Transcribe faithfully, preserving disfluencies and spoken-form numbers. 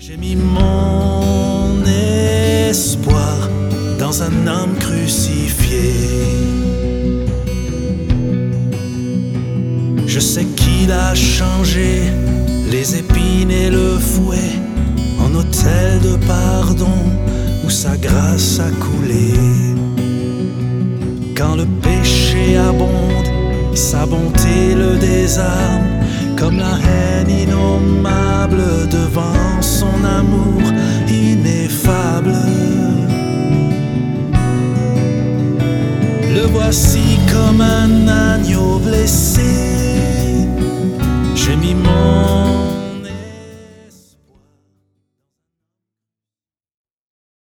J'ai mis mon espoir dans un homme crucifié. Je sais qu'il a changé les épines et le fouet en autel de pardon où sa grâce a coulé. Quand le péché abonde, sa bonté le désarme, comme la haine innommable devant son amour ineffable. Le voici comme un agneau blessé. J'ai mis mon